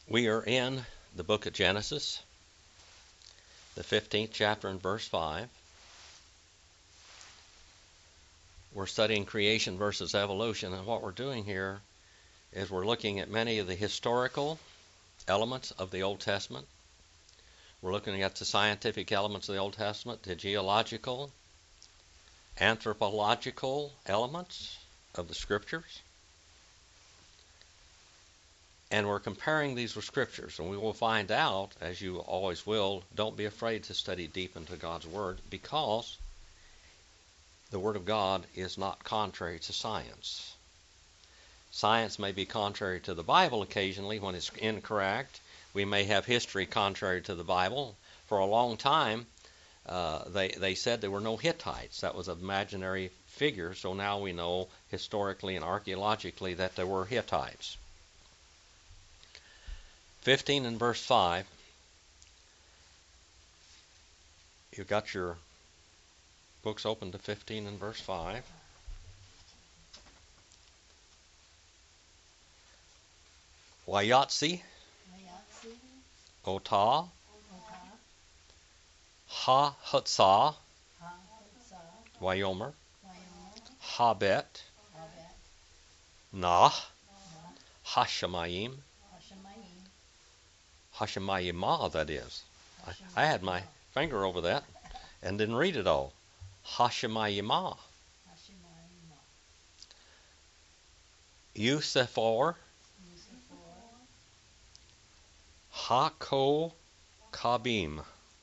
We are in the book of Genesis, the 15th chapter and verse 5. We're studying creation versus evolution, and what we're doing here is we're looking at many of the historical elements of the Old Testament. We're looking at the scientific elements of the Old Testament, the geological, anthropological elements of the Scriptures. And we're comparing these with Scriptures, and we will find out, as you always will, don't be afraid to study deep into God's Word, because the Word of God is not contrary to science. Science may be contrary to the Bible occasionally when it's incorrect. We may have history contrary to the Bible. For a long time, they said there were no Hittites. That was an imaginary figure, so now we know historically and archaeologically that there were Hittites. 15 and verse 5. You've got your books open to 15 and verse 5. Wayatsi, Otah, Ha-Hutzah, Wayomer, Habet, Nah, Hashemayim, Hashemayimah, that is. I had my finger over that and didn't read it all. Hashemayimah. Yusephor, Hako Kabim,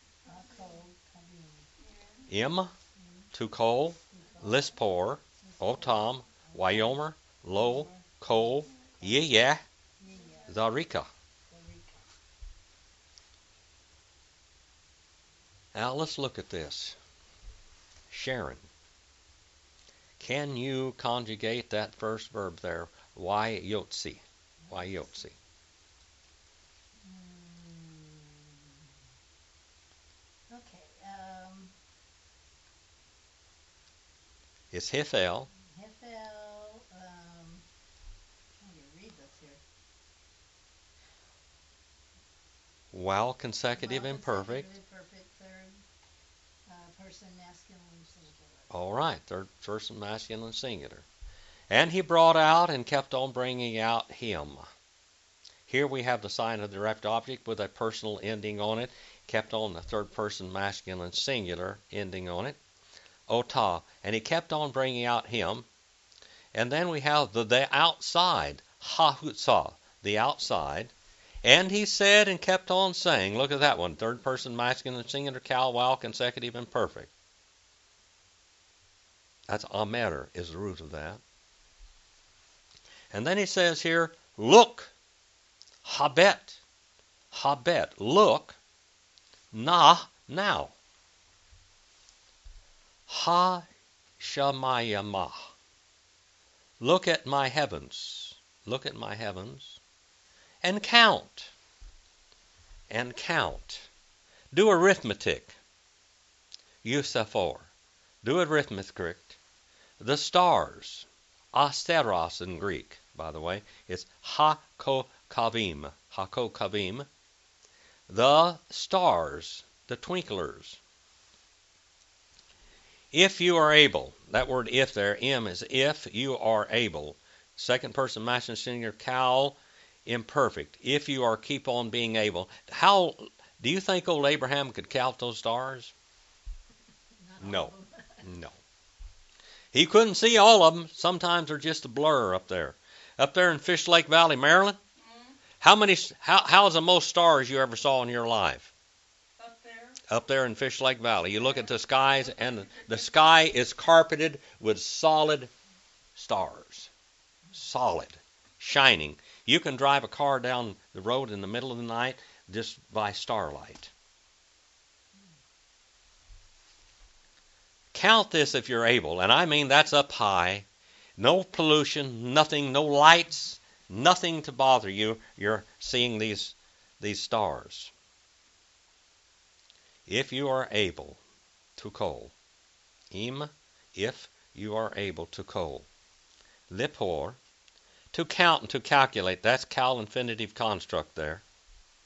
Im, Tukol, Lispor, Otam, Wayomer, Lo, Ko, Yeh, Zarika. Now let's look at this. Sharon. Can you conjugate that first verb there? Wayotzi. Wayotzi. Okay. It's Hifel. How do you read this here? While consecutive imperfect. Imperfect, third person masculine singular. All right, third person masculine singular. And he brought out and kept on bringing out him. Here we have the sign of the direct object with a personal ending on it. Kept on the third person masculine singular ending on it. Otah. And he kept on bringing out him. And then we have the outside. Ha-Hutzah. The outside. And he said and kept on saying. Look at that one. Third person masculine singular, cal, while, consecutive, imperfect. That's amer is the root of that. And then he says here, look. Habet. Habet. Look. Nah. Now. Ha-Shamayamah. Look at my heavens. Look at my heavens. And count. And count. Do arithmetic. Yusephor. Do arithmetic. The stars. Asteros in Greek, by the way. It's Hakokavim. Hakokavim. The stars. The twinklers. If you are able. That word if there, im, is if you are able. Second person masculine singular, cal, imperfect. If you are keep on being able. How do you think old Abraham could count those stars? No. No. He couldn't see all of them. Sometimes they're just a blur up there. Up there in Fish Lake Valley, Maryland. How is the most stars you ever saw in your life? Up there in Fish Lake Valley. You look at the skies, and the sky is carpeted with solid stars. Solid. Shining. You can drive a car down the road in the middle of the night just by starlight. Count this if you're able, and I mean that's up high. No pollution, nothing, no lights, nothing to bother you. You're seeing these stars. If you are able to call. Im, if you are able to call. Lipor, to count and to calculate. That's cal infinitive construct there.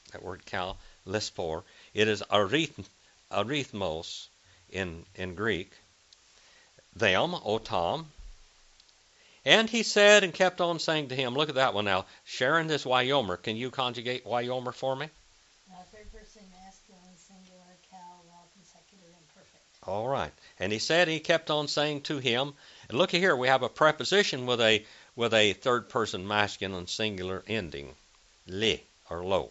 That word kal, lispor. It is arithmos in Greek. Them, otam. And he said and kept on saying to him, look at that one now. Sharon, this Wyomer. Can you conjugate Wyomer for me? Third person masculine singular kal, while consecutive imperfect. All right. And he said, he kept on saying to him, and look here, we have a preposition with a third person masculine singular ending, li or lo.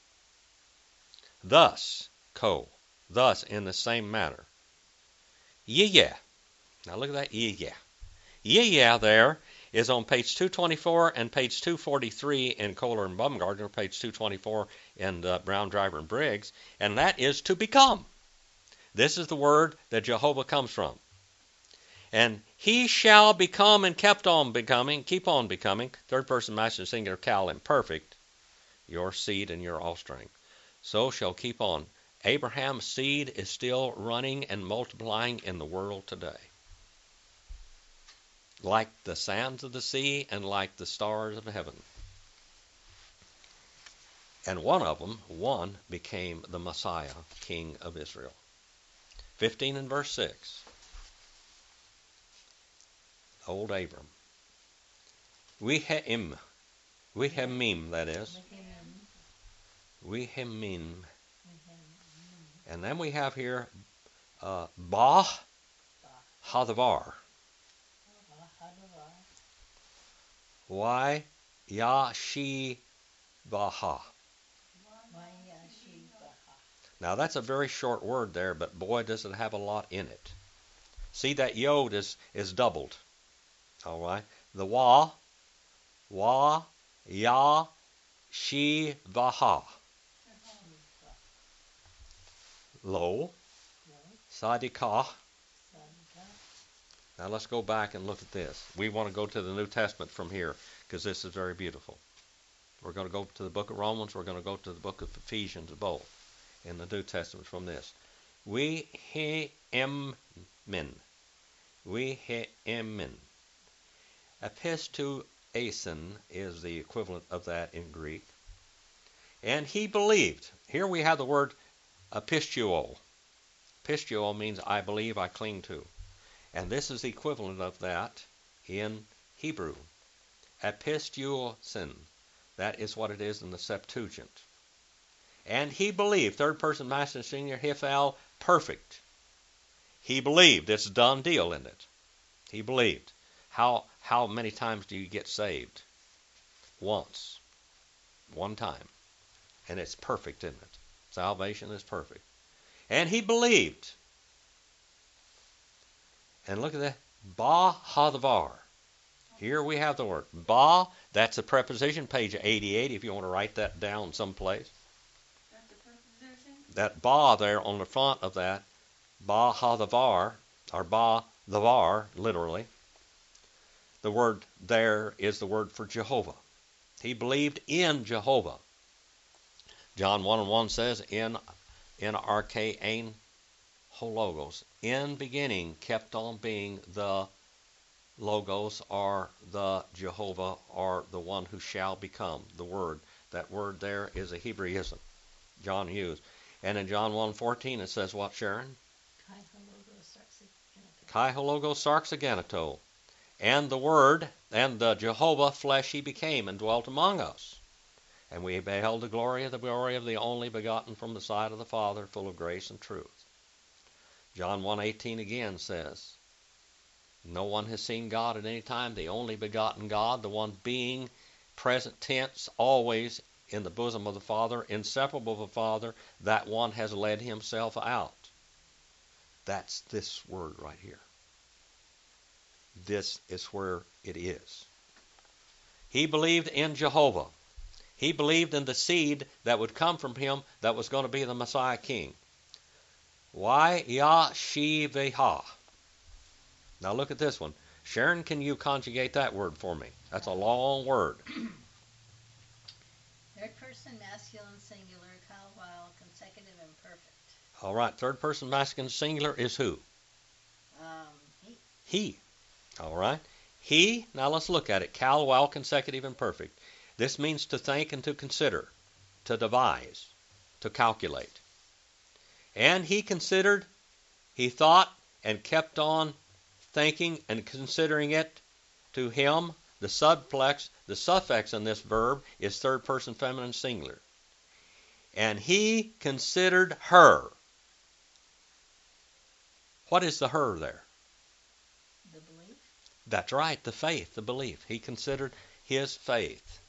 Thus, ko, thus in the same manner. Yeah. Now look at that, yeah. Yeah there is on page 224 and page 243 in Kohler and Baumgartner, page 224 in Brown, Driver, and Briggs, and that is to become. This is the word that Jehovah comes from. And he shall become and kept on becoming, keep on becoming, third person masculine singular kal imperfect, your seed and your offspring. So shall keep on. Abraham's seed is still running and multiplying in the world today. Like the sands of the sea and like the stars of heaven. And one became the Messiah, King of Israel. 15 and verse 6. Old Abram. Wehemim, that is. Wehemim. And then we have here Bah Hadavar. Why Yashivaha. Now that's a very short word there, but boy does it have a lot in it. See, that yod is doubled. All right. The wa, ya, shi, vaha. Lo, sadikah. Now let's go back and look at this. We want to go to the New Testament from here because this is very beautiful. We're going to go to the book of Romans. We're going to go to the book of Ephesians, both in the New Testament from this. Wehemmin. Epistuason is the equivalent of that in Greek. And he believed. Here we have the word pistuo. Pistuo means I believe, I cling to. And this is the equivalent of that in Hebrew. Epistuosin. That is what it is in the Septuagint. And he believed, third person masculine singular, hifal, perfect. He believed. It's a done deal, isn't it? He believed. How many times do you get saved? Once. One time. And it's perfect, isn't it? Salvation is perfect. And he believed. And look at that. Ba hadavar. Here we have the word. Ba, that's a preposition, page 88, if you want to write that down someplace. That's a preposition? That ba there on the front of that, ba hadavar, or ba the var, literally. The word there is the word for Jehovah. He believed in Jehovah. John 1:1 says, in arche ein hologos. In beginning kept on being the Logos, or the Jehovah, or the one who shall become, the word. That word there is a Hebraism John used. And in John 1:14 it says what, Sharon? Kai hologos sarxagenitou. And the word, and the Jehovah flesh he became and dwelt among us. And we beheld the glory of the only begotten from the side of the Father, full of grace and truth. John 1:18 again says, no one has seen God at any time, the only begotten God, the one being present tense, always in the bosom of the Father, inseparable of the Father, that one has led himself out. That's this word right here. This is where it is. He believed in Jehovah. He believed in the seed that would come from him that was going to be the Messiah King. Why Yashiveha? Now look at this one. Sharon, can you conjugate that word for me? That's a long word. Third person masculine singular, kal, while consecutive imperfect. All right. Third person masculine singular is who? He. He. All right. He. Now let's look at it. Kal, while consecutive imperfect. This means to think and to consider. to devise, to calculate. And he considered, he thought, and kept on thinking and considering it. To him, the suffix in this verb is third person feminine singular. And he considered her. What is the her there? The belief? That's right, the faith, the belief. He considered his faith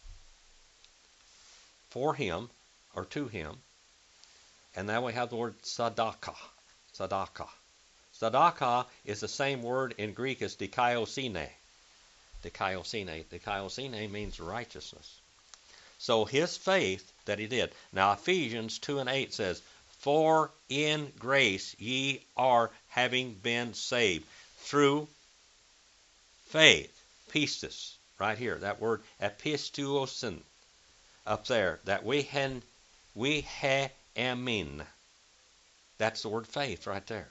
for him, or to him. And now we have the word tzedakah. Tzedakah. Tzedakah is the same word in Greek as dikaiosine. Dikaiosine. Dikaiosine means righteousness. So his faith that he did. Now Ephesians 2:8 says, for in grace ye are having been saved through faith. Pistis, right here. That word epistuosin up there. That we amin. That's the word faith right there.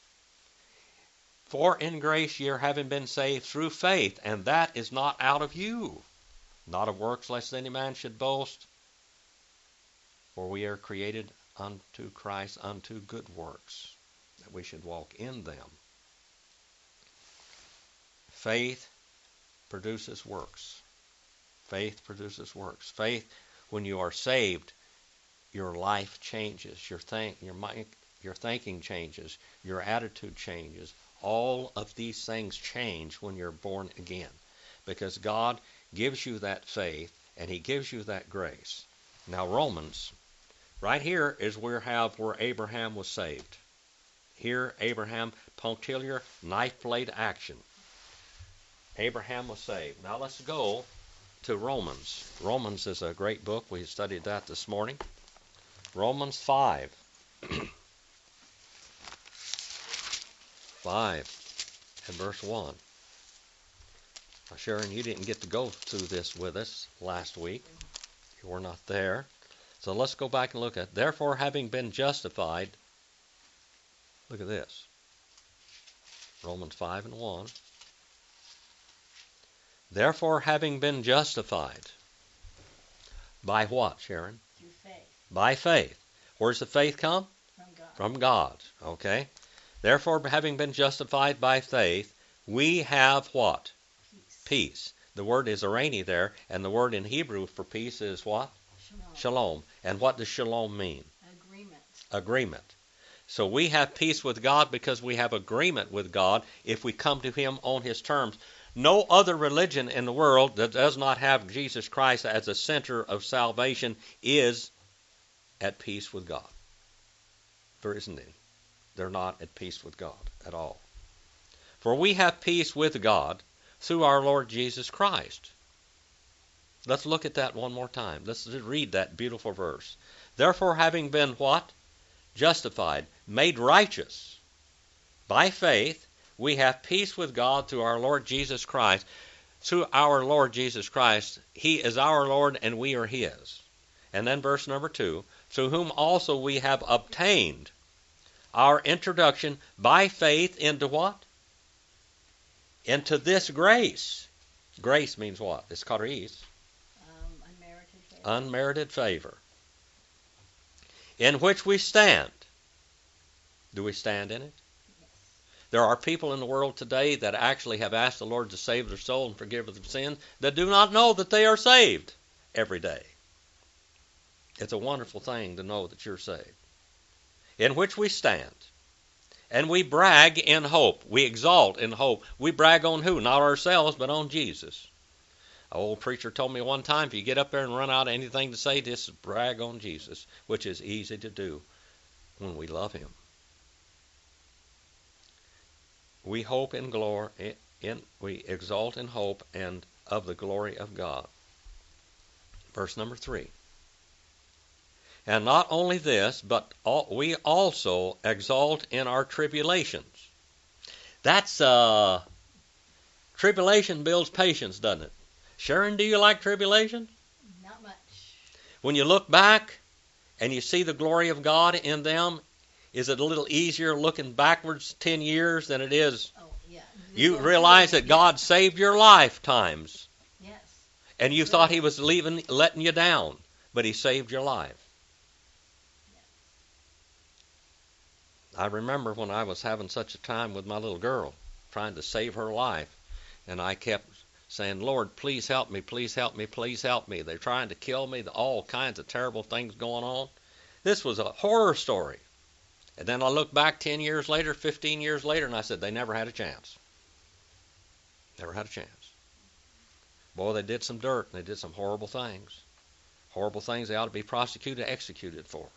For in grace ye are having been saved through faith, and that is not out of you, not of works, lest any man should boast. For we are created unto Christ, unto good works, that we should walk in them. Faith produces works. Faith produces works. Faith, when you are saved, your life changes. Your thinking changes. Your attitude changes. All of these things change when you're born again, because God gives you that faith and he gives you that grace. Now Romans, right here is where Abraham was saved. Here Abraham, punctiliar knife blade action. Abraham was saved. Now let's go to Romans. Romans is a great book. We studied that this morning. Romans 5. 5 and verse 1. Now, Sharon, you didn't get to go through this with us last week. You were not there. So let's go back and look at, therefore, having been justified, look at this. Romans 5 and 1. Therefore, having been justified, by what, Sharon? Through faith. By faith. Where's the faith come? From God. From God. Okay. Therefore, having been justified by faith, we have what? Peace. Peace. The word is arani there, and the word in Hebrew for peace is what? Shalom. Shalom. And what does shalom mean? Agreement. Agreement. So we have peace with God because we have agreement with God if we come to him on his terms. No other religion in the world that does not have Jesus Christ as the center of salvation is at peace with God. There isn't any. They're not at peace with God at all. For we have peace with God through our Lord Jesus Christ. Let's look at that one more time. Let's read that beautiful verse. Therefore, having been what? Justified, made righteous by faith, we have peace with God through our Lord Jesus Christ. Through our Lord Jesus Christ, he is our Lord and we are his. And then verse number 2, through whom also we have obtained our introduction by faith into what? Into this grace. Grace means what? It's charis. Unmerited favor. Unmerited favor. In which we stand. Do we stand in it? Yes. There are people in the world today that actually have asked the Lord to save their soul and forgive their sins that do not know that they are saved every day. It's a wonderful thing to know that you're saved. In which we stand. And we brag in hope. We exalt in hope. We brag on who? Not ourselves, but on Jesus. An old preacher told me one time, if you get up there and run out of anything to say, just brag on Jesus, which is easy to do when we love him. We hope in glory, we exalt in hope and of the glory of God. Verse number 3. And not only this, but we also exalt in our tribulations. That's, tribulation builds patience, doesn't it? Sharon, do you like tribulation? Not much. When you look back and you see the glory of God in them, is it a little easier looking backwards 10 years than it is? Oh, yeah. You realize that God saved your lifetimes. Yes. And you thought he was letting you down. but he saved your life. I remember when I was having such a time with my little girl, trying to save her life, and I kept saying, Lord, please help me, please help me, please help me. They're trying to kill me, all kinds of terrible things going on. This was a horror story. And then I look back 10 years later, 15 years later, and I said, they never had a chance. Never had a chance. Boy, they did some dirt, and they did some horrible things. Horrible things they ought to be prosecuted, executed for.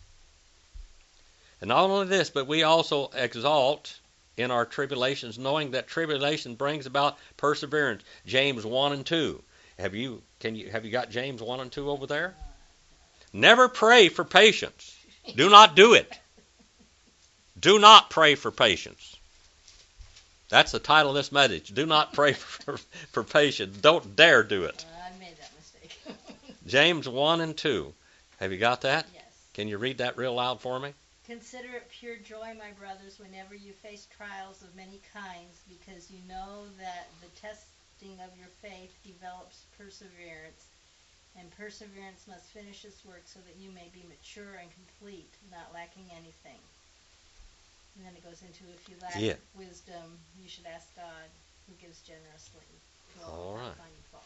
And not only this, but we also exalt in our tribulations, knowing that tribulation brings about perseverance. James 1 and 2. Have you got James 1 and 2 over there? Never pray for patience. Do not do it. Do not pray for patience. That's the title of this message. Do not pray for patience. Don't dare do it. I made that mistake. James 1 and 2. Have you got that? Yes. Can you read that real loud for me? Consider it pure joy, my brothers, whenever you face trials of many kinds, because you know that the testing of your faith develops perseverance, and perseverance must finish its work so that you may be mature and complete, not lacking anything. And then it goes into, if you lack wisdom, you should ask God, who gives generously to all without finding fault.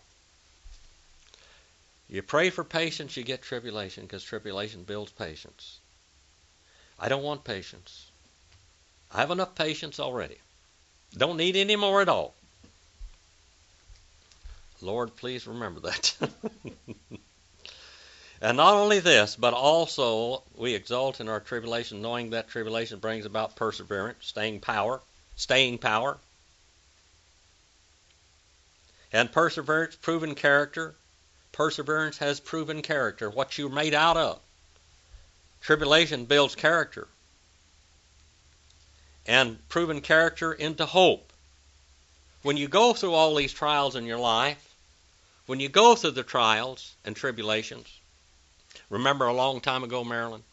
You pray for patience, you get tribulation, because tribulation builds patience. I don't want patience. I have enough patience already. Don't need any more at all. Lord, please remember that. And not only this, but also we exult in our tribulation, knowing that tribulation brings about perseverance, staying power. And perseverance, proven character. Perseverance has proven character, what you're made out of. Tribulation builds character. And proven character into hope. When you go through all these trials in your life, when you go through the trials and tribulations, remember a long time ago, Marilyn?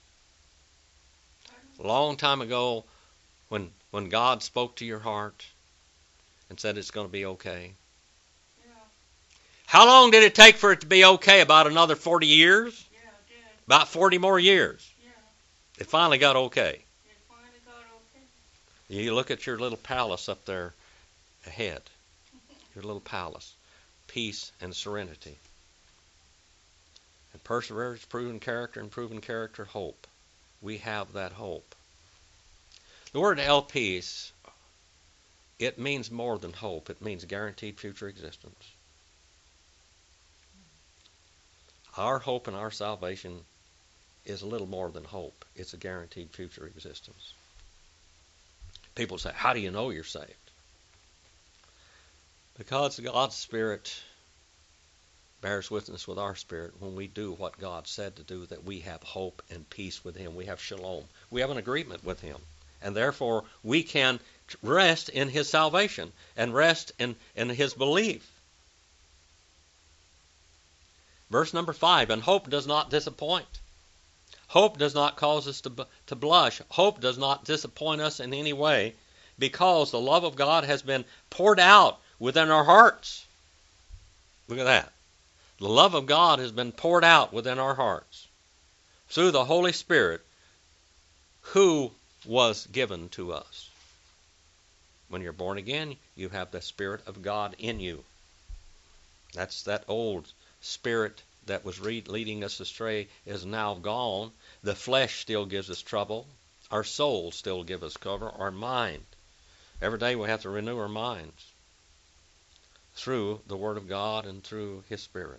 A long time ago when God spoke to your heart and said it's going to be okay. Yeah. How long did it take for it to be okay? About another 40 years? Yeah, it did. About 40 more years. Yeah. It finally got okay. It finally got okay. You look at your little palace up there ahead. Your little palace. Peace and serenity. And perseverance, proven character, and proven character, hope. We have that hope. The word elpis, it means more than hope. It means guaranteed future existence. Our hope and our salvation is a little more than hope. It's a guaranteed future existence. People say, how do you know you're saved? Because God's Spirit bears witness with our spirit when we do what God said to do, that we have hope and peace with Him. We have shalom. We have an agreement with Him. And therefore, we can rest in His salvation and rest in His belief. Verse number 5, and hope does not disappoint. Hope does not cause us to blush. Hope does not disappoint us in any way, because the love of God has been poured out within our hearts. Look at that. The love of God has been poured out within our hearts through the Holy Spirit who was given to us. When you're born again, you have the Spirit of God in you. That's that old spirit that was leading us astray is now gone. The flesh still gives us trouble. Our soul still gives us cover. Our mind. Every day we have to renew our minds through the Word of God and through His Spirit.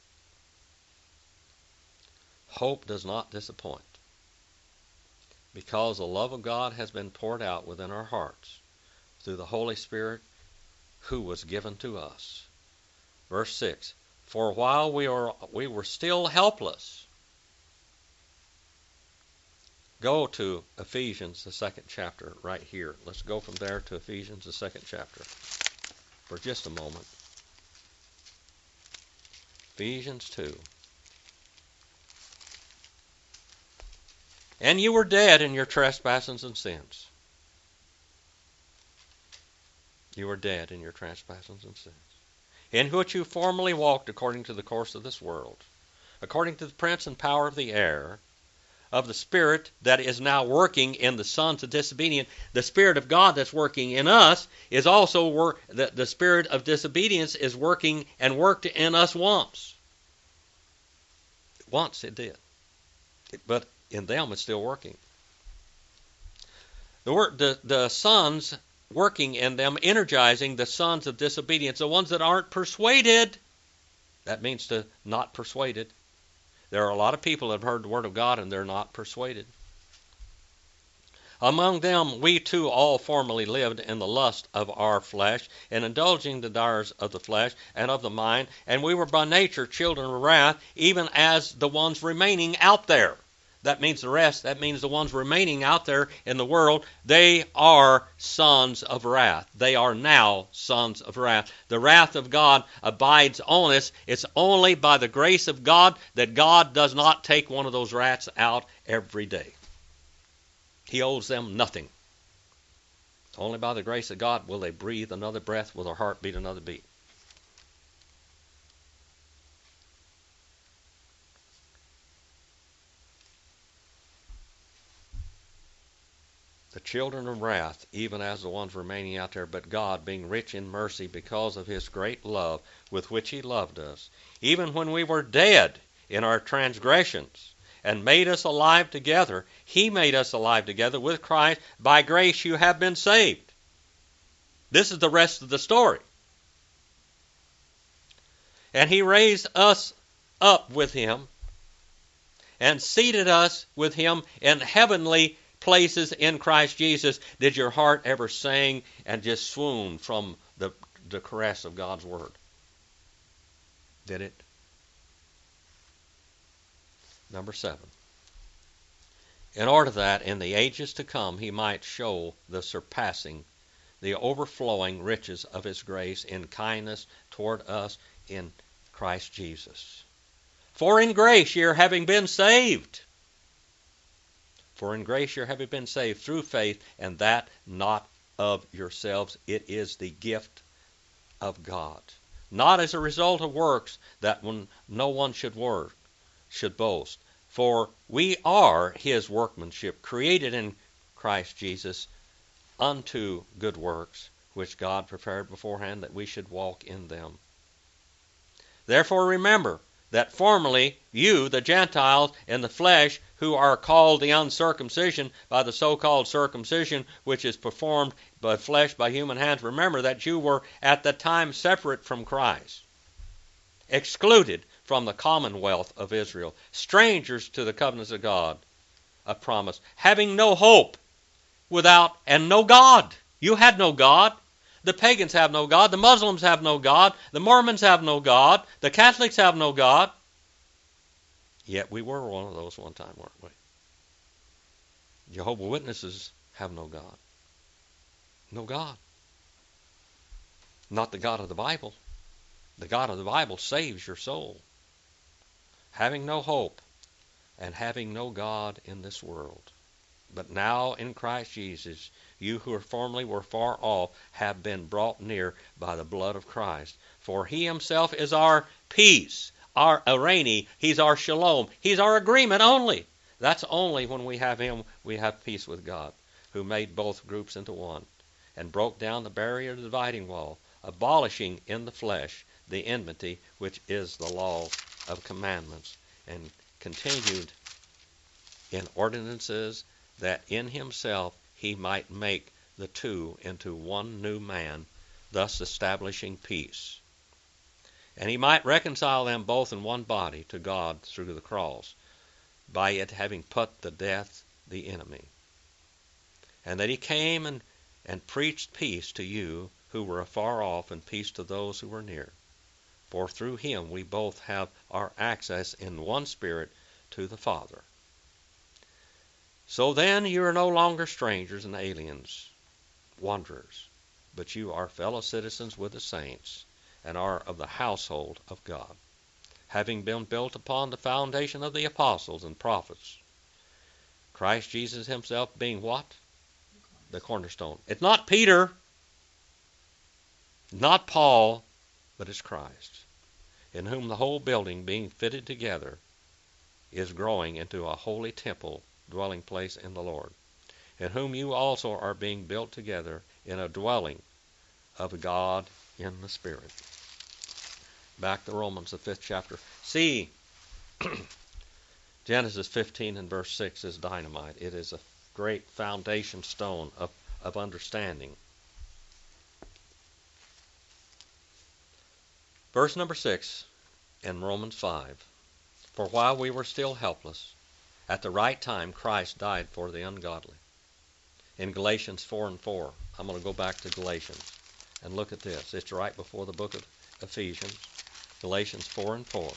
Hope does not disappoint, because the love of God has been poured out within our hearts through the Holy Spirit who was given to us. Verse 6, for while we were still helpless. Go to Ephesians, the 2nd chapter, right here. Let's go from there to Ephesians, the 2nd chapter, for just a moment. Ephesians 2. And you were dead in your trespasses and sins. You were dead in your trespasses and sins, in which you formerly walked according to the course of this world, according to the prince and power of the air, of the spirit that is now working in the sons of disobedience. The Spirit of God that's working in us is also the spirit of disobedience is working and worked in us once. Once it did. But in them it's still working. The sons working in them, energizing the sons of disobedience, the ones that aren't persuaded. That means to not persuaded. There are a lot of people that have heard the Word of God and they're not persuaded. Among them we too all formerly lived in the lust of our flesh, and indulging the desires of the flesh and of the mind, and we were by nature children of wrath, even as the ones remaining out there. That means the rest. That means the ones remaining out there in the world, they are sons of wrath. They are now sons of wrath. The wrath of God abides on us. It's only by the grace of God that God does not take one of those rats out every day. He owes them nothing. Only by the grace of God will they breathe another breath, will their heart beat another beat. The children of wrath, even as the ones remaining out there, but God, being rich in mercy because of his great love with which he loved us, even when we were dead in our transgressions, and made us alive together, he made us alive together with Christ. By grace you have been saved. This is the rest of the story. And he raised us up with him and seated us with him in heavenly places in Christ Jesus. Did your heart ever sing and just swoon from the caress of God's Word? Did it? Number 7. In order that in the ages to come he might show the surpassing, the overflowing riches of his grace in kindness toward us in Christ Jesus. For in grace ye are having been saved. For in grace you are having been saved through faith, and that not of yourselves. It is the gift of God. Not as a result of works, that no one should boast. For we are his workmanship, created in Christ Jesus unto good works, which God prepared beforehand that we should walk in them. Therefore remember that formerly you, the Gentiles, in the flesh, who are called the uncircumcision by the so-called circumcision, which is performed by flesh, by human hands, remember that you were at the time separate from Christ, excluded from the commonwealth of Israel, strangers to the covenants of God of promise, having no hope without and no God. You had no God. The pagans have no God. The Muslims have no God. The Mormons have no God. The Catholics have no God. Yet we were one of those one time, weren't we? Jehovah's Witnesses have no God. No God. Not the God of the Bible. The God of the Bible saves your soul. Having no hope and having no God in this world. But now in Christ Jesus, you who formerly were far off have been brought near by the blood of Christ. For he himself is our peace, our irene, he's our shalom, he's our agreement only. That's only when we have him, we have peace with God, who made both groups into one, and broke down the barrier of the dividing wall, abolishing in the flesh the enmity, which is the law of commandments, and continued in ordinances, that in himself he might make the two into one new man, thus establishing peace. And he might reconcile them both in one body to God through the cross, by it having put to death the enemy. And that he came and preached peace to you who were afar off, and peace to those who were near. For through him we both have our access in one Spirit to the Father. So then you are no longer strangers and aliens, wanderers, but you are fellow citizens with the saints, and are of the household of God, having been built upon the foundation of the apostles and prophets, Christ Jesus himself being what? The cornerstone. It's not Peter, not Paul, but it's Christ, in whom the whole building being fitted together is growing into a holy temple, dwelling place in the Lord, in whom you also are being built together in a dwelling of God in the Spirit. Back to Romans, the 5th chapter. See, Genesis 15 and verse 6 is dynamite. It is a great foundation stone of understanding. Verse number 6 in Romans 5. For while we were still helpless, at the right time Christ died for the ungodly. In Galatians 4 and 4, I'm going to go back to Galatians and look at this. It's right before the book of Ephesians. Galatians 4 and 4.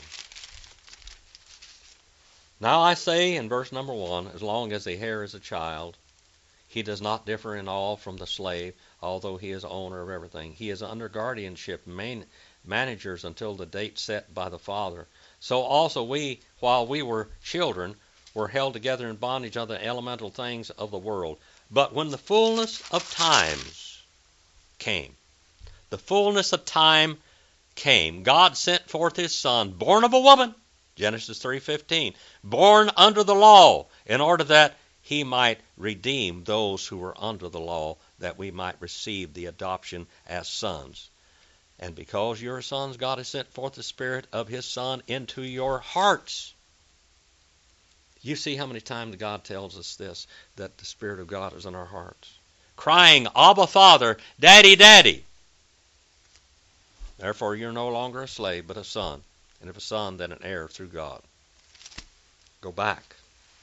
Now I say in verse number 1, as long as the heir is a child, he does not differ in all from the slave, although he is owner of everything. He is under guardianship, managers until the date set by the Father. So also we, while we were children, were held together in bondage of the elemental things of the world. But when the fullness of times came, the fullness of time came, God sent forth his Son, born of a woman, Genesis 3:15, born under the law, in order that he might redeem those who were under the law, that we might receive the adoption as sons. And because you are sons, God has sent forth the Spirit of his Son into your hearts. You see how many times God tells us this, that the Spirit of God is in our hearts. Crying, Abba, Father, Daddy, Daddy. Therefore you're no longer a slave, but a son. And if a son, then an heir through God. Go back.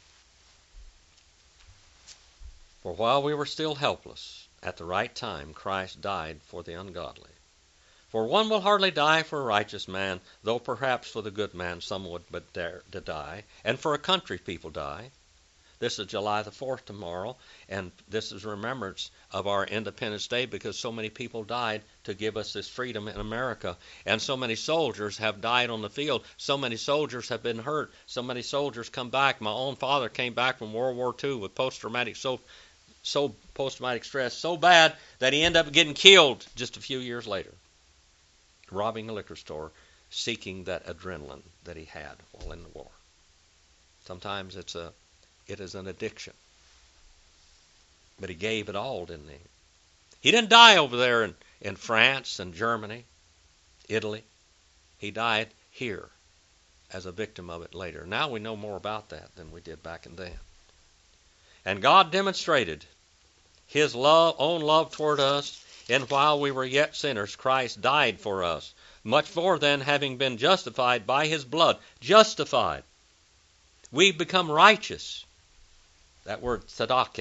For while we were still helpless, at the right time Christ died for the ungodly. For one will hardly die for a righteous man, though perhaps for the good man some would but dare to die, and for a country people die. This is July the 4th tomorrow, and this is remembrance of our Independence Day because so many people died to give us this freedom in America. And so many soldiers have died on the field. So many soldiers have been hurt. So many soldiers come back. My own father came back from World War II with post-traumatic stress so bad that he ended up getting killed just a few years later, robbing a liquor store, seeking that adrenaline that he had while in the war. Sometimes it is an addiction. But he gave it all, didn't he? He didn't die over there in France and Germany, Italy. He died here as a victim of it later. Now we know more about that than we did back then. And God demonstrated his own love toward us, and while we were yet sinners, Christ died for us. Much more than having been justified by his blood. Justified. We become righteous. That word tzedakah.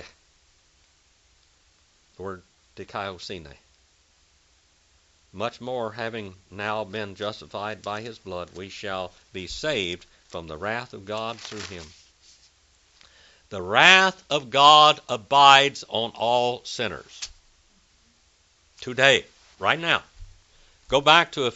The word dikaiosine. Much more, having now been justified by his blood, we shall be saved from the wrath of God through him. The wrath of God abides on all sinners. Today, right now. Go back to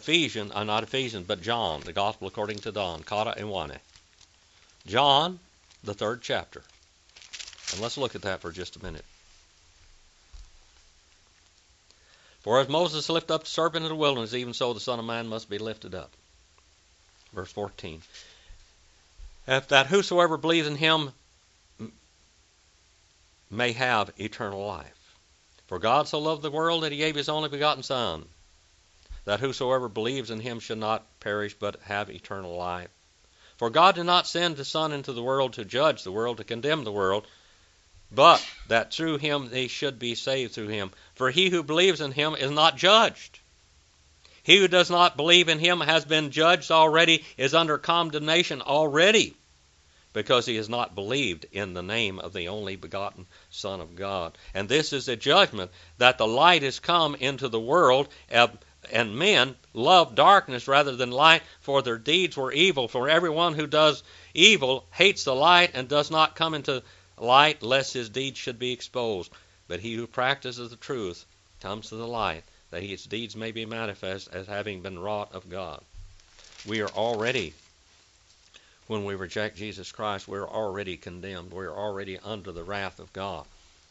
John, the Gospel according to John, Kata Iwane. John, the 3rd chapter. And let's look at that for just a minute. For as Moses lifted up the serpent in the wilderness, even so the Son of Man must be lifted up. Verse 14. That whosoever believes in him may have eternal life. For God so loved the world that he gave his only begotten Son, that whosoever believes in him should not perish but have eternal life. For God did not send the Son into the world to judge the world, to condemn the world, but that through him they should be saved through him. For he who believes in him is not judged. He who does not believe in him has been judged already, is under condemnation already, because he has not believed in the name of the only begotten Son of God. And this is the judgment, that the light is come into the world, and men love darkness rather than light, for their deeds were evil. For everyone who does evil hates the light and does not come into light, lest his deeds should be exposed. But he who practices the truth comes to the light, that his deeds may be manifest as having been wrought of God. We are already, when we reject Jesus Christ, we're already condemned. We're already under the wrath of God.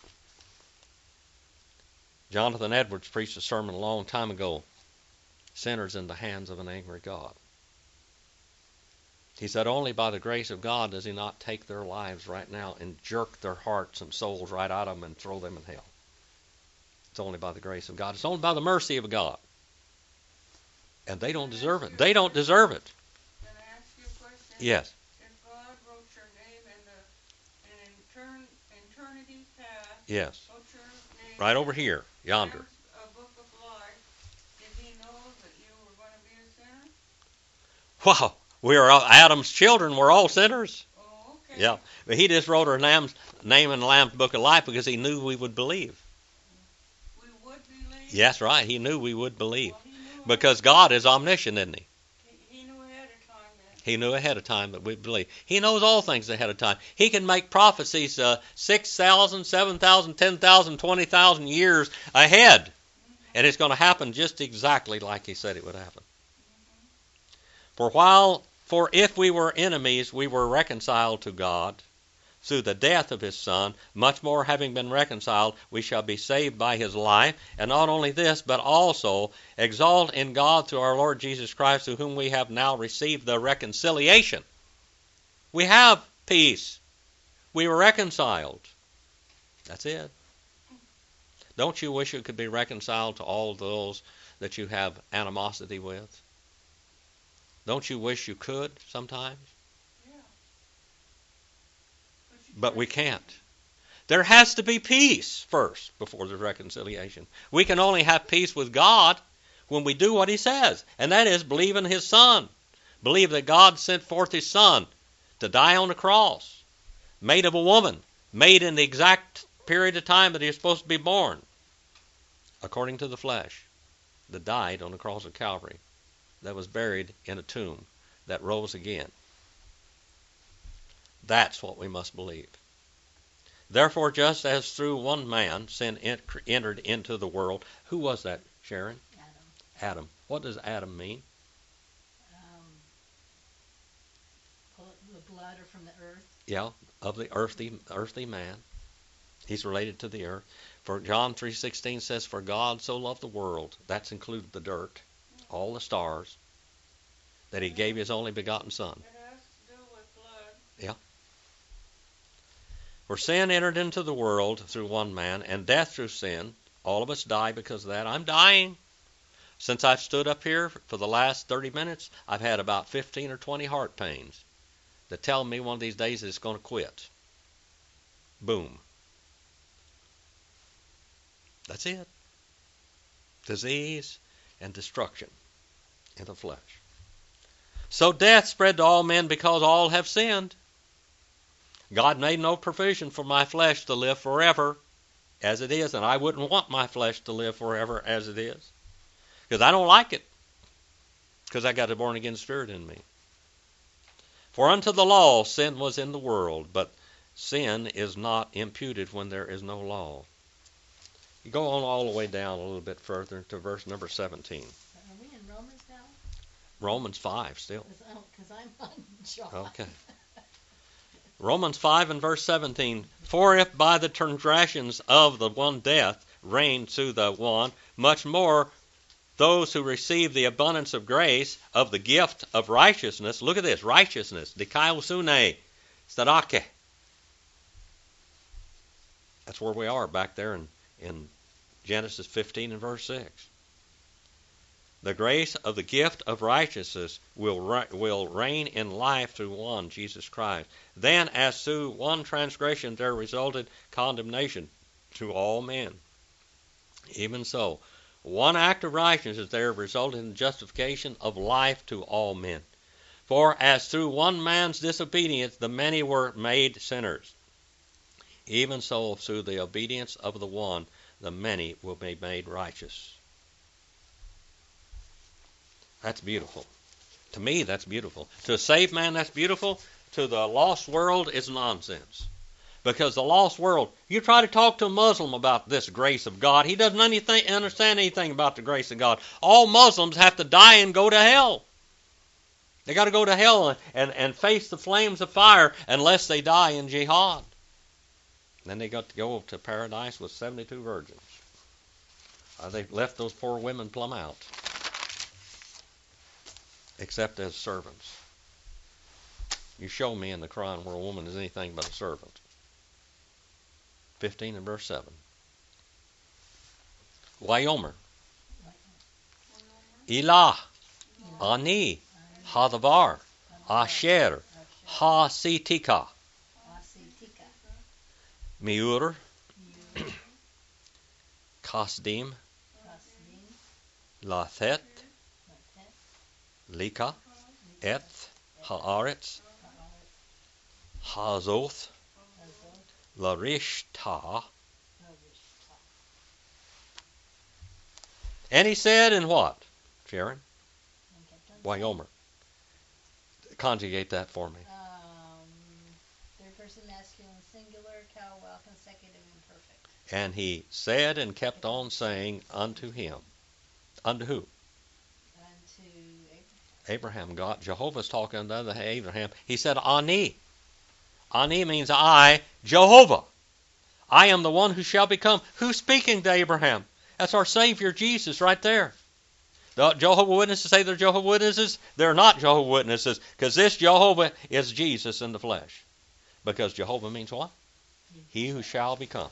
Jonathan Edwards preached a sermon a long time ago, Sinners in the Hands of an Angry God. He said only by the grace of God does he not take their lives right now and jerk their hearts and souls right out of them and throw them in hell. It's only by the grace of God. It's only by the mercy of God. And they don't deserve it. They don't deserve it. Can I ask you a question? Yes. If God wrote your name in eternity past, Yes. wrote your name Right over here, yonder. in a book of life, did he know that you were going to be a sinner? Wow. We are all Adam's children. We're all sinners. Oh, okay. Yeah. But he just wrote our name in the Lamb's Book of Life because he knew we would believe. We would believe? Yes, right. He knew we would believe. Well, he knew Because God is omniscient, isn't he? He knew ahead of time that. He knew ahead of time that we believe. He knows all things ahead of time. He can make prophecies 6,000, 7,000, 10,000, 20,000 years ahead. Mm-hmm. And it's going to happen just exactly like he said it would happen. Mm-hmm. For if we were enemies, we were reconciled to God through the death of his Son. Much more, having been reconciled, we shall be saved by his life. And not only this, but also exalt in God through our Lord Jesus Christ, through whom we have now received the reconciliation. We have peace. We were reconciled. That's it. Don't you wish you could be reconciled to all those that you have animosity with? Don't you wish you could sometimes? Yeah. But we can't. There has to be peace first before there's reconciliation. We can only have peace with God when we do what he says, and that is believe in his Son. Believe that God sent forth his Son to die on the cross, made of a woman, made in the exact period of time that he was supposed to be born, according to the flesh, that died on the cross of Calvary, that was buried in a tomb, that rose again. That's what we must believe. Therefore, just as through one man sin entered into the world. Who was that, Sharon? Adam. What does Adam mean? The blood or from the earth. Yeah, of the earthly man. He's related to the earth. For John 3:16 says, "For God so loved the world," that's included the dirt, all the stars, that he gave his only begotten Son. It has to do with blood. Yeah. For sin entered into the world through one man, and death through sin. All of us die because of that. I'm dying. Since I've stood up here for the last 30 minutes, I've had about 15 or 20 heart pains that tell me one of these days it's going to quit. Boom. That's it. Disease and destruction in the flesh. So death spread to all men because all have sinned. God made no provision for my flesh to live forever as it is, and I wouldn't want my flesh to live forever as it is, because I don't like it, because I got a born-again spirit in me. For unto the law sin was in the world, but sin is not imputed when there is no law. You go on all the way down a little bit further to verse number 17. Are we in Romans now? Romans 5 still. Because I'm on John. Okay. Romans 5 and verse 17. For if by the transgressions of the one death reigned through the one, much more those who receive the abundance of grace of the gift of righteousness. Look at this, righteousness. Dikaiosune, stadake. That's where we are back there in Genesis 15 and verse 6. The grace of the gift of righteousness will reign in life through one, Jesus Christ. Then, as through one transgression there resulted condemnation to all men, even so, one act of righteousness there resulted in justification of life to all men. For as through one man's disobedience the many were made sinners, even so through the obedience of the one the many will be made righteous. That's beautiful. To me, that's beautiful. To a saved man, that's beautiful. To the lost world, it's nonsense. Because the lost world, you try to talk to a Muslim about this grace of God, he doesn't understand anything about the grace of God. All Muslims have to die and go to hell. They got to go to hell and face the flames of fire unless they die in jihad. Then they got to go to paradise with 72 virgins. They left those poor women plumb out, except as servants. You show me in the Quran where a woman is anything but a servant. 15 and verse 7. Wayomer. Ilah. Ani. Hadavar. Asher. Ha-sitika. Asitika. Miur. Yu. Kasdim. Kasdim. Lathet. Latet. Lika. Eth. Haaretz. Haaret. Hazoth. Azot. Larishta. Larishta. And he said in what, Sharon? And kept on saying. Wayomer. Conjugate that for me. Third person masculine singular, Calwell consecutive imperfect. And he said and kept on saying unto him. Unto who? Unto Abraham. Abraham. God. Jehovah's talking to Abraham. He said, Ani. Ani means I, Jehovah. I am the one who shall become. Who's speaking to Abraham? That's our Savior, Jesus, right there. The Jehovah's Witnesses say they're Jehovah's Witnesses. They're not Jehovah's Witnesses, because this Jehovah is Jesus in the flesh. Because Jehovah means what? He who shall become.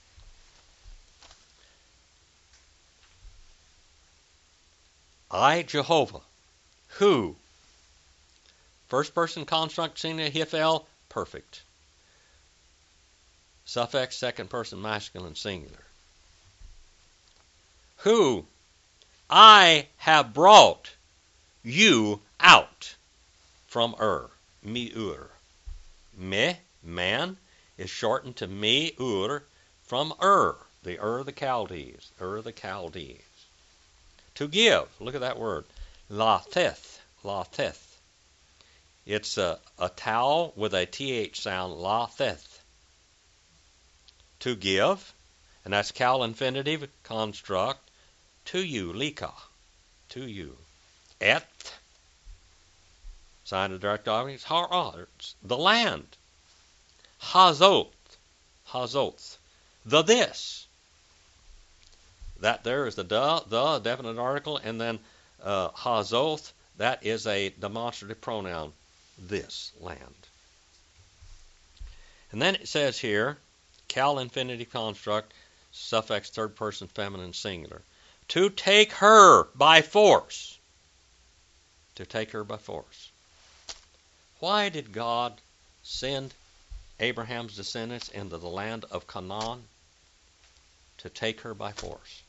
I, Jehovah, who? First person construct, singular, Hifel, perfect. Suffix, second person masculine, singular. Who? I have brought you out from Mi-ur. Me, man, is shortened to Mi-ur, from the the Chaldees, the Chaldees. To give, look at that word, lateth. It's a towel with a th sound, lateth. To give, and that's cal infinitive construct, to you, lika, to you. Et, sign of direct objects, ha'aretz, the land. Hazoth, the this. That there is the definite article, and then hazoth, that is a demonstrative pronoun, this land. And then it says here, cal infinitive construct, suffix third person feminine singular. To take her by force. To take her by force. Why did God send Abraham's descendants into the land of Canaan? To take her by force.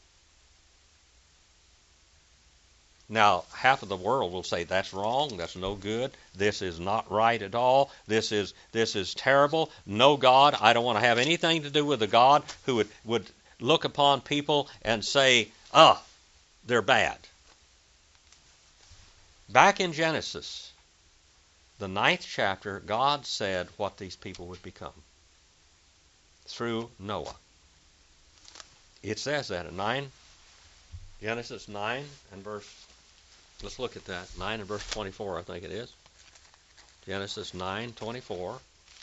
Now, half of the world will say that's wrong, that's no good, this is not right at all, this is terrible, no God, I don't want to have anything to do with a God who would look upon people and say, they're bad. Back in Genesis, the 9th chapter, God said what these people would become through Noah. It says that in Genesis 9 and verse, let's look at that, 9 and verse 24, I think it is. Genesis 9:24.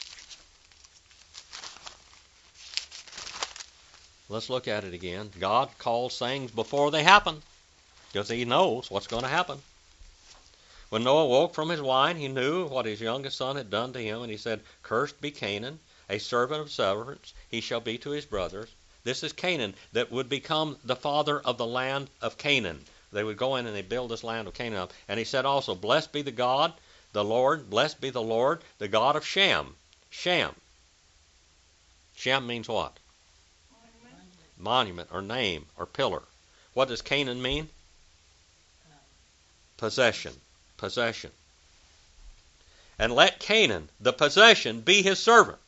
Let's look at it again. God calls things before they happen, because he knows what's going to happen. When Noah woke from his wine, he knew what his youngest son had done to him, and he said, Cursed be Canaan, a servant of servants, he shall be to his brothers. This is Canaan that would become the father of the land of Canaan. They would go in and they build this land of Canaan up. And he said also, Blessed be the God, the Lord, blessed be the Lord, the God of Shem. Shem. Shem means what? Monument or name or pillar. What does Canaan mean? Possession. Possession. And let Canaan, the possession, be his servant.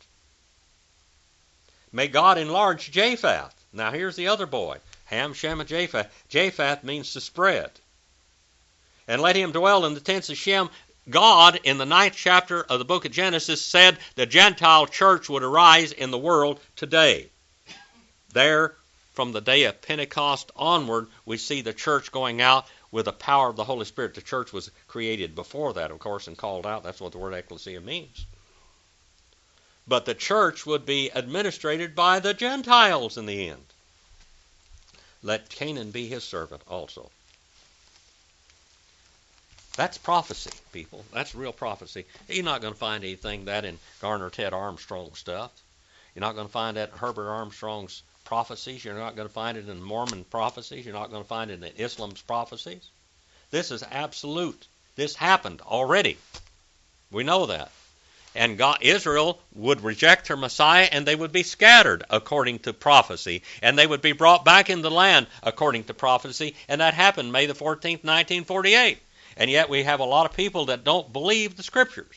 May God enlarge Japheth. Now here's the other boy. Ham, Shem, and Japheth. Japheth means to spread. And let him dwell in the tents of Shem. God, in the 9th chapter of the book of Genesis, said the Gentile church would arise in the world today. There, from the day of Pentecost onward, we see the church going out with the power of the Holy Spirit. The church was created before that, of course, and called out. That's what the word ecclesia means. But the church would be administrated by the Gentiles in the end. Let Canaan be his servant also. That's prophecy, people. That's real prophecy. You're not going to find anything that in Garner Ted Armstrong stuff. You're not going to find that in Herbert Armstrong's prophecies. You're not going to find it in Mormon prophecies. You're not going to find it in Islam's prophecies. This is absolute. This happened already. We know that. And God, Israel would reject her Messiah, and they would be scattered according to prophecy, and they would be brought back in the land according to prophecy, and that happened May the 14th, 1948. And yet we have a lot of people that don't believe the Scriptures.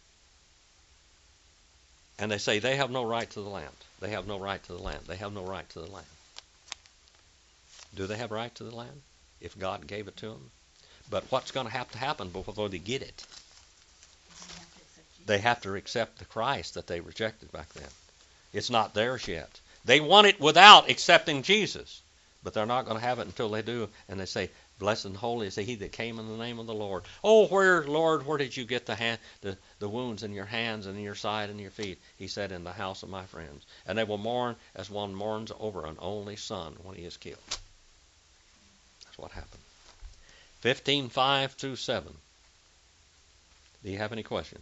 And they say they have no right to the land. They have no right to the land. They have no right to the land. Do they have right to the land if God gave it to them? But what's going to happen before they get it? They have to accept the Christ that they rejected back then. It's not theirs yet. They want it without accepting Jesus. But they're not going to have it until they do. And they say, blessed and holy is he that came in the name of the Lord. Oh, Lord, where did you get the wounds in your hands and in your side and your feet? He said, in the house of my friends. And they will mourn as one mourns over an only son when he is killed. That's what happened. 15:5 through 7. Do you have any questions?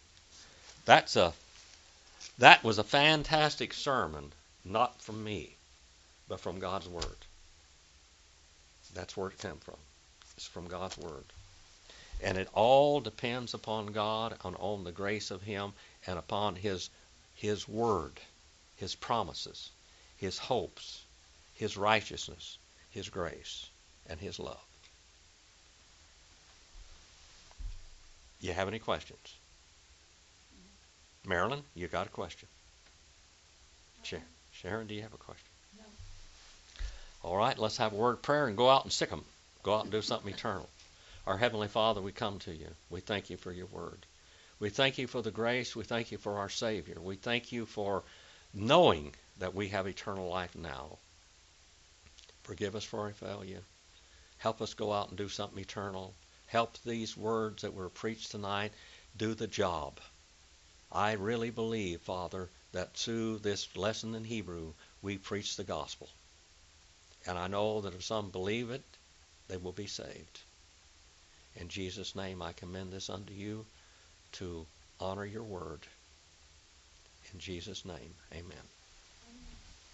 That was a fantastic sermon, not from me, but from God's Word. That's where it came from. It's from God's Word. And it all depends upon God, on the grace of Him, and upon His Word, His promises, His hopes, His righteousness, His grace, and His love. You have any questions? Marilyn, you got a question? Sharon, do you have a question? No. All right, let's have a word of prayer and go out and sick them. Go out and do something eternal. Our Heavenly Father, we come to you. We thank you for your word. We thank you for the grace. We thank you for our Savior. We thank you for knowing that we have eternal life now. Forgive us for our failure. Help us go out and do something eternal. Help these words that were preached tonight do the job. I really believe, Father, that through this lesson in Hebrew, we preach the gospel. And I know that if some believe it, they will be saved. In Jesus' name, I commend this unto you to honor your word. In Jesus' name, amen.